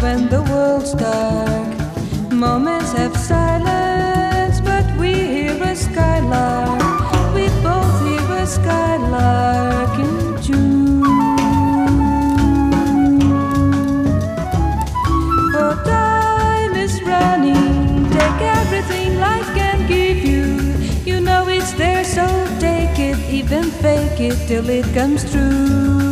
when the world's dark. Moments have silence, but we hear a skylark. We both hear a skylark in June. For time is running, take everything life can give you. You know it's there, so take it, even fake it till it comes true.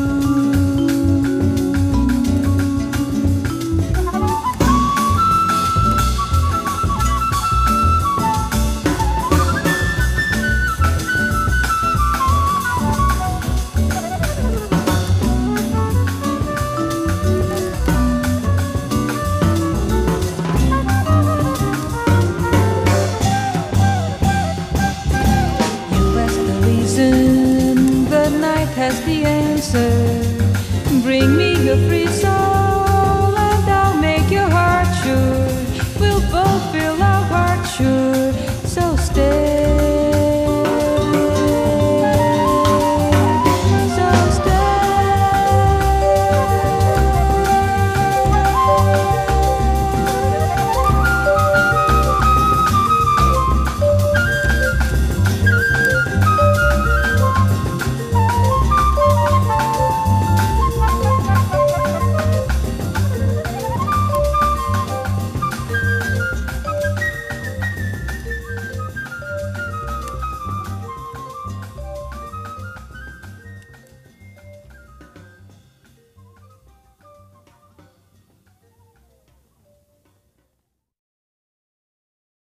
The night has the answer. Bring me your free song.